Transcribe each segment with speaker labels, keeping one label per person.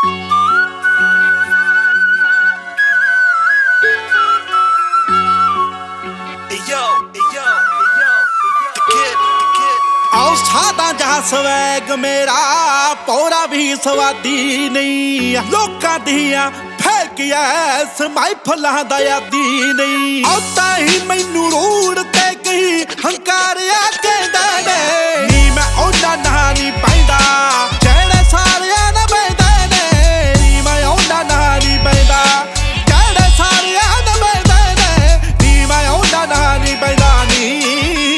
Speaker 1: ਸਾਦਾ ਜਾ ਸਵੈਗ ਮੇਰਾ ਪੌੜਾ ਵੀ ਸਵਾਦੀ ਨਹੀਂ ਲੋਕਾਂ ਦੀਆਂ ਫੇਕਿਆ ਮਹਿਫਲਾਂ ਦਾ ਯਾਦੀ ਨਹੀਂ ਆਉਤਾ ਹੀ ਮੈਨੂੰ ਰੂੜ ਤੇ ਕਹੀ ਹੰਕਾਰਿਆ ਕਹਿੰਦਾ ਨੇ ਨੀ ਮੈਂ ਉਹਨਾਂ ਨਾਲ ਨਹੀਂ ਪੈਂਦਾ ਜਿਹੜੇ ਸਾਰਿਆਂ ਨਾਲ ਪੈਂਦੇ ਨੇ ਨੀ ਮੈਂ ਉਹਨਾਂ ਨਾਲ ਨਹੀਂ ਪੈਂਦਾ ਜਿਹੜੇ ਸਾਰਿਆਂ ਨਾਲ ਪੈਂਦੇ ਨੇ ਨੀ ਮੈਂ ਉਹਨਾਂ ਨਾਲ ਨਹੀਂ ਪੈਂਦਾ ਨੀ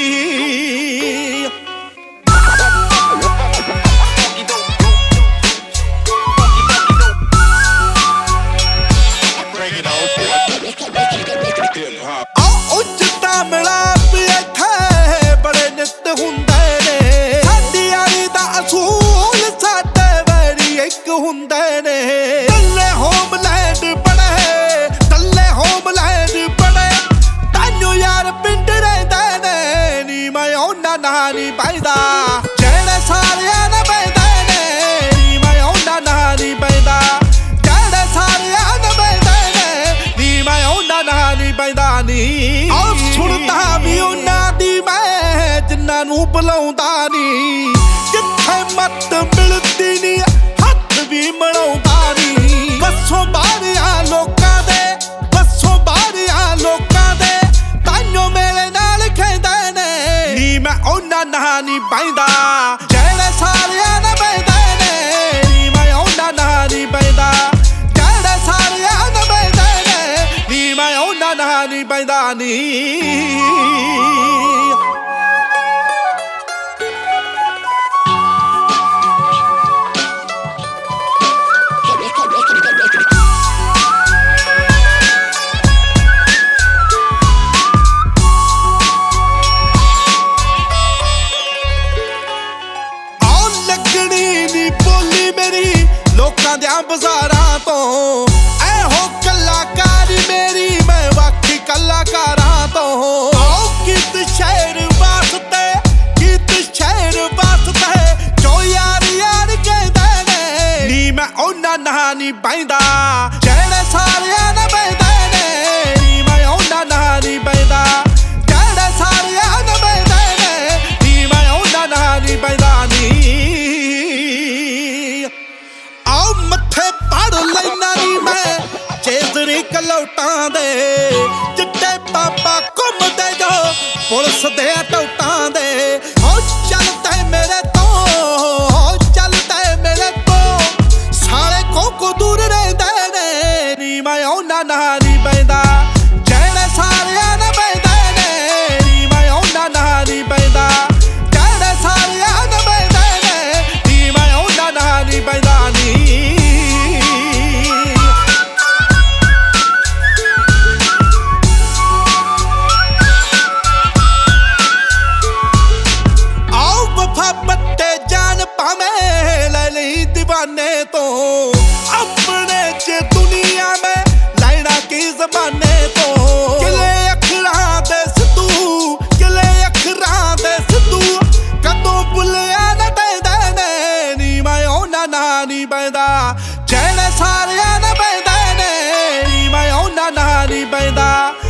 Speaker 1: ਨਹੀਂ ਪੈਂਦਾ ਜਿਹੜੇ ਸਾਰਿਆਂ ਨਾਲ ਪੈਂਦੇ ਨੇ ਨੀ ਮੈਂ ਉਹਨਾਂ ਨਾਲ ਨਹੀਂ ਪੈਂਦਾ ਜਿਹੜੇ ਸਾਰਿਆਂ ਨਾਲ ਪੈਂਦੇ ਨੇ ਨੀ ਮੈਂ ਉਹਨਾਂ ਨਾਲ ਨਹੀਂ ਪੈਂਦਾ ਨੀ ਆਹ ਸੁਣਦਾ ਵੀ ਉਹਨਾਂ ਦੀ ਮੈਂ ਜਿੰਨਾਂ ਨੂੰ ਬੁਲਾਉਂਦਾ ਨੀ ਜਿੱਥੇ ਮੱਤ ਮਿਲਦੀ ਨੀ ਹੱਥ ਵੀ ਮੜਾਉਂਦਾ ਨੀ ਬੱਸੋਂ ਬਾਹਰਿਆ ਲੋਕਾਂ ਦੇ ਬੱਸੋਂ ਬਾਹਰਿਆ ਲੋਕਾਂ ਦੇ ਤਾਈਓ ਮੇਰੇ ਨਾਲ ਖੇਡਦੇ ਨੇ ਨੀ ਮੈਂ ਉਹਨਾਂ ਨਾਲ ਨਹੀਂ ਪੈਂਦਾ ਜਿਹੜੇ ਸਾਰਿਆਂ ਨਾਲ ਪੈਂਦੇ ਨੇ ਨੀ ਮੈਂ ਉਹਨਾਂ ਨਾਲ ਨਹੀਂ ਪੈਂਦਾ ਜਿਹੜੇ ਸਾਰਿਆਂ ਨਾਲ ਪੈਂਦੇ ਨੇ ਨੀ ਮੈਂ ਉਹਨਾਂ ਨਾਲ ਨਹੀਂ ਪੈਂਦਾ ਨੀ ਲੋਕਾਂ ਦਿਆਂ ਬਾਜ਼ਾਰਾਂ ਤੋਂ ਇਹੋ ਕਲਾਕਾਰੀ ਮੇਰੀ ਮੈਂ ਬਾਕੀ ਕਲਾਕਾਰਾਂ ਤੋਂ ਆਓ ਗੀਤ ਸ਼ਹਿਰ ਵਾਸਤੇ ਗੀਤ ਸ਼ਹਿਰ ਵਾਸਤੇ ਜੋ ਯਾਰ ਯਾਰ ਕਹਿੰਦੇ ਨੇ ਨੀ ਮੈਂ ਉਹਨਾਂ ਨਾਲ ਨਹੀਂ ਪੈਂਦਾ ਜਿਹੜੇ ਸਾਰਿਆਂ ਨਾਲ ਪੈਂਦੇ ਨੇ ਨੀ ਮੈਂ ਉਹਨਾਂ ਨਾਲ ਨਹੀਂ ਪੈਂਦਾ ਜਿਹੜੇ ਸਾਰਿਆਂ ਨਾਲ ਪੈਂਦੇ ਨੇ ਨੀ ਮੈਂ ਉਹਨਾਂ ਨਾਲ ਨਹੀਂ ਪੈਂਦਾ ਨੀ ਲੈਣਾ ਨੀ ਮੈਂ ਚੇਜ਼ਰੀ ਕਲੌਟਾਂ ਦੇ ਚਿੱਟੇ ਪਾਪਾ ਘੁੰਮਦੇ ਜੋ ਪੁਲਿਸ ਦੇ ਟੌਟਾਂ ਦੇ ਹੋ ਚੱਲਦੇ ਮੇਰੇ ਤੋਂ ਹੋ ਚੱਲਦੇ ਮੇਰੇ ਤੋਂ ਸਾਲੇ ਕੋਕੋ ਦੂਰ ਰਹਿੰਦੇ ਨੇ ਨੀ ਮੈਂ ਉਹਨਾਂ ਨਾਲ ਨਹੀਂ ਪੈਂਦਾ ਜਿਹੜੇ ਸਾਰਿਆਂ ਨਾਲ ਪੈਂਦੇ ਨੇ ਨੀ ਮੈਂ ਉਹਨਾਂ ਨਾਲ ਨਹੀਂ ਪੈਂਦਾ ਜਿਹੜੇ ਸਾਰਿਆਂ ਨਾਲ ਪੈਂਦੇ ਨੇ ਨੀ ਮੈਂ ਉਹਨਾਂ ਨਾਲ ਨਹੀਂ ਪੈਂਦਾ ਨੀ दीवाने तो अपने च दुनिया में लैना की जमाने तो किले अखरां दे सिद्धू किले अखरां दे सिद्धू कदों भुलिया न पैंदे ने नी मैं ਉਹਨਾਂ ਨਾਲ नहीं पैंदा ਜਿਹੜੇ ਸਾਰਿਆਂ ਨਾਲ ਪੈਂਦੇ ਨੇ ਨੀ ਮੈਂ ਉਹਨਾਂ ਨਾਲ नहीं पैंदा